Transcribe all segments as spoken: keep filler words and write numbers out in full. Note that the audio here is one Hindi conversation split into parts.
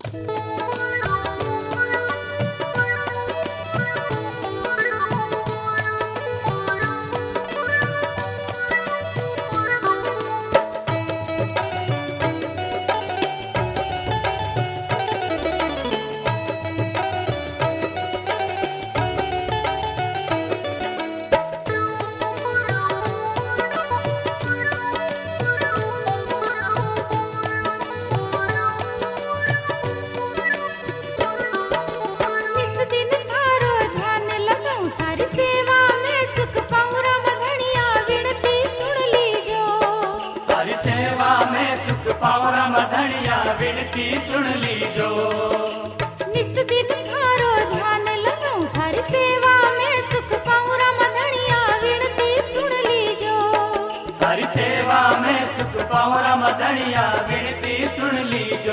पावरम धनिया विनती सुन लीजो। निस दिन थारो ध्यान लगाऊं थारी सेवा में सुख पाऊं राम धनिया विनती सुन लीजो। थारी सेवा में सुख पाऊं राम धनिया विनती सुन लीजो।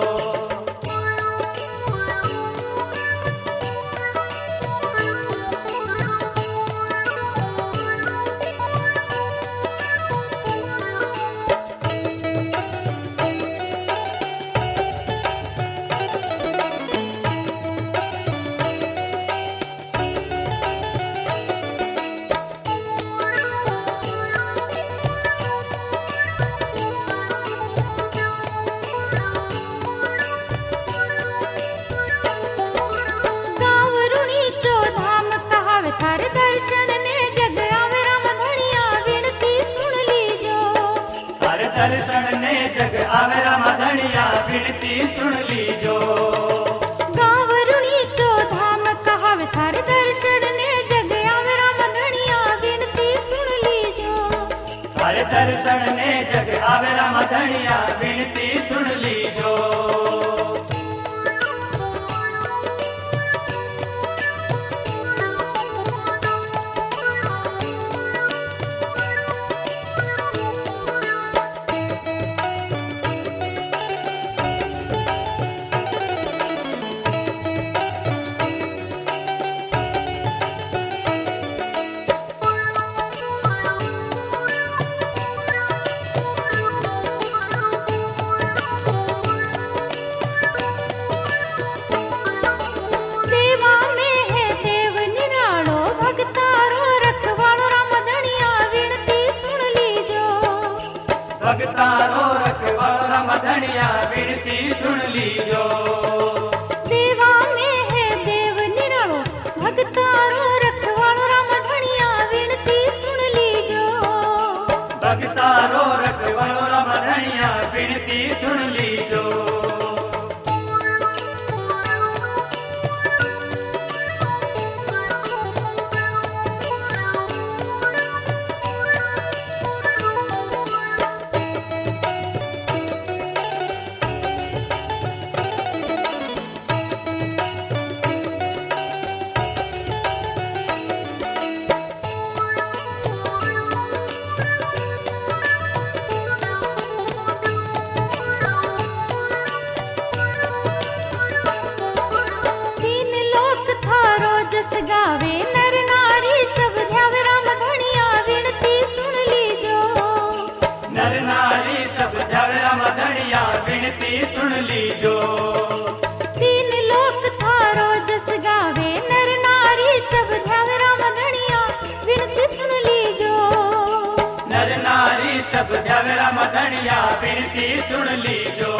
थारे दर्शन ने जग आवे राम धनिया विनती सुन लीजो। थारे दर्शन ने जग आवे राम धनिया विनती सुन लीजो। गाँव रुणीचो धाम कहावे थारे दर्शन ने जग आवे राम धनिया विनती सुन लीजो। थारे दर्शन ने जग आवे राम धनिया विनती सुन लीजो। भगतारो रखवालो राम धनिया विनती सुन लीजो। देवा में है देव निरालो भगतारो रखवालो राम धनिया विनती सुन लीजो। भगतारो रखवालो राम धनिया विनती सुन लीजो। गावे नर नारी सब ध्यावे राम धनिया विनती सुन लीजो। नर नारी सब ध्यावे राम धनिया विनती सुन लीजो। तीन लोक थारो जस गावे नर नारी सब ध्यावे राम धनिया विनती सुन लीजो। नर नारी सब ध्यावे राम धनिया विनती सुन लीजो।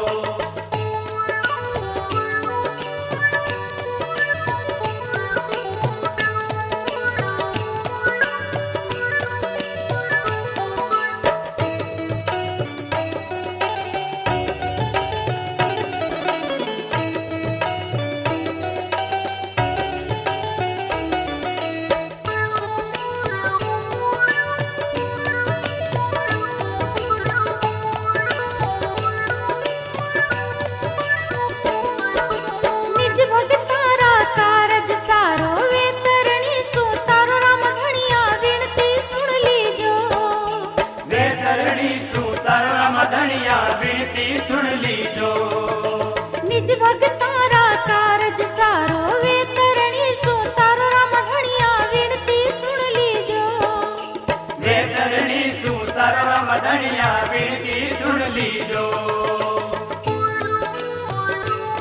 धनिया विनती सुन लीजो। निज भगतारा कारज सारो वे तरणी सो तारो राम धनिया विनती सुन लीजो। वे तरणी सो तारो राम धनिया विनती सुन लीजो।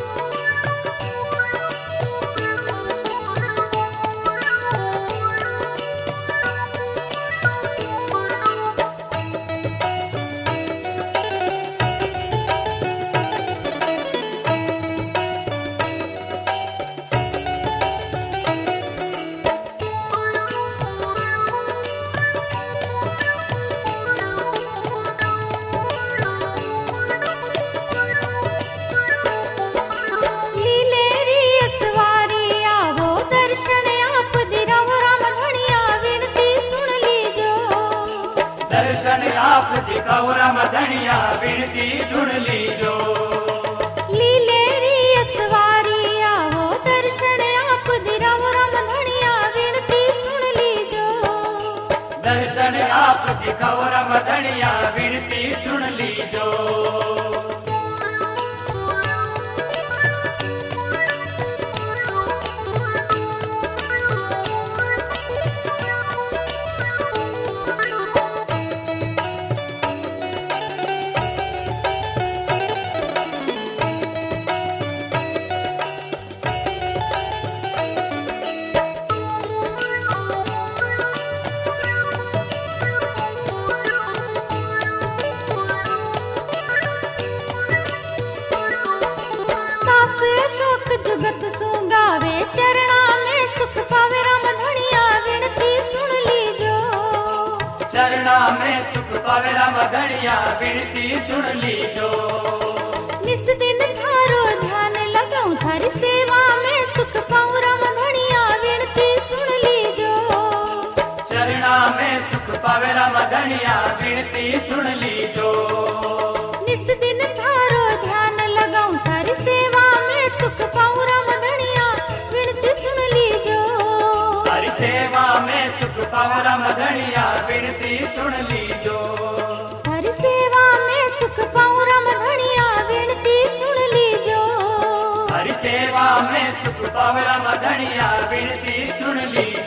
पाओ रमधनिया विनती सुन लीजो। जुगत सुगावे चरणा में सुख पावे रमधनिया विनती सुन लीजो। चरणा में सुख पावे रमधनिया विनती सुन लीजो। निस दिन थारो ध्यान लगाऊं थारी सेवा में सुख पाऊं रमधनिया विनती सुन लीजो। चरणा में सुख पावे रमधनिया विनती सुन लीजो। निस दिन थारो ध्यान लगाऊं थारी सेवा में सुख पाऊं रमधनिया विनती सुन लीजो। हरि सेवा में सुख पाओ रमधनिया विनती सुन लीजो। हरि सेवा में सुख पाऊं रमधनिया विनती सुन लीजो। हरि सेवा में सुख पाओ रमधनिया विनती सुन लीजो।